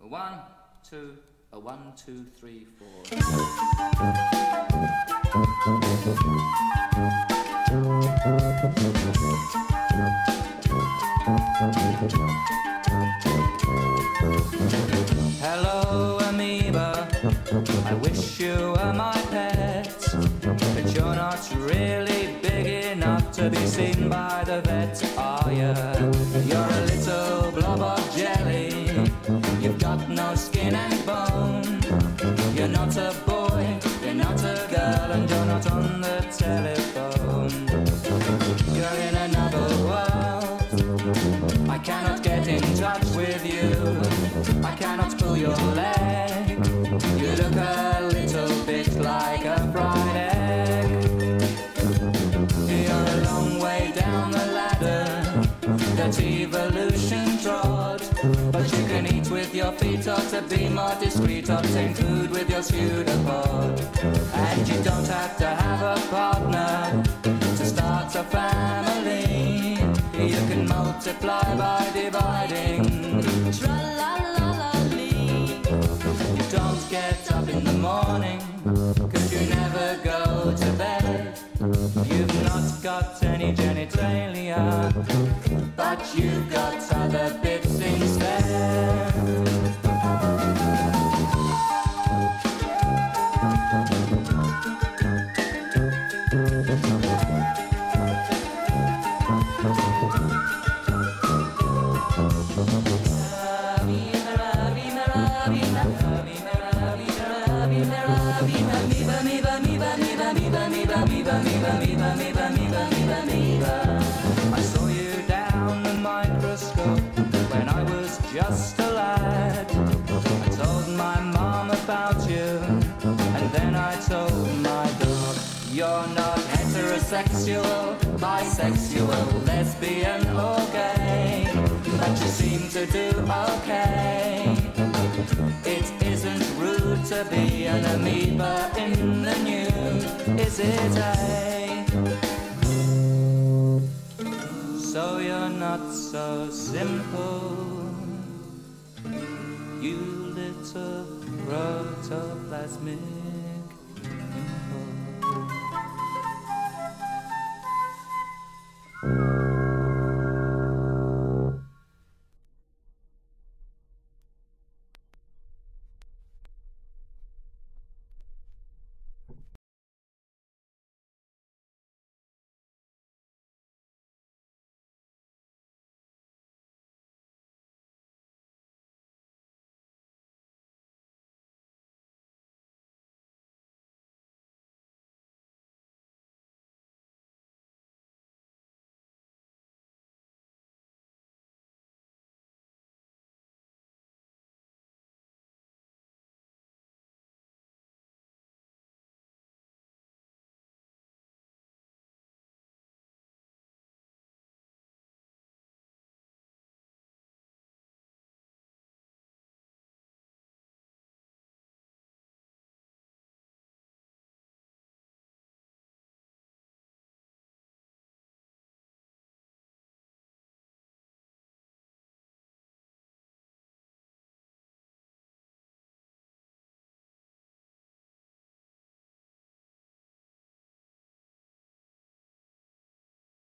1, 2, 1, 2, 3, 4. Hello, amoeba, I wish you were my pet, but you're not really big enough to be seen by the vet, are you? You're a little blob of jelly, you've got no skin and bone. You're not a boy, you're not a girl, and you're not on the telephone. You're in another world, I cannot get in touch with you, I cannot pull your leg. You look a little bit like a fried egg. You're a long way down the ladder that evolution trod, but you can eat with your feet or to be more discreet, obtain food with your pseudopod. And you don't have to have a partner to start a family. You can multiply by dividing. Tra-la-la-la-lee. You don't get up in the morning, 'cause you never go to bed. You've not got any genitalia, but you've got other bits instead. I saw you down the microscope when I was just a lad. I told my mom about you, and then I told my dog. You're not heterosexual, bisexual, lesbian or gay, but you seem to do okay. It isn't rude to be an amoeba in the nude, is it, eh? So you're not so simple, you little protoplasmic.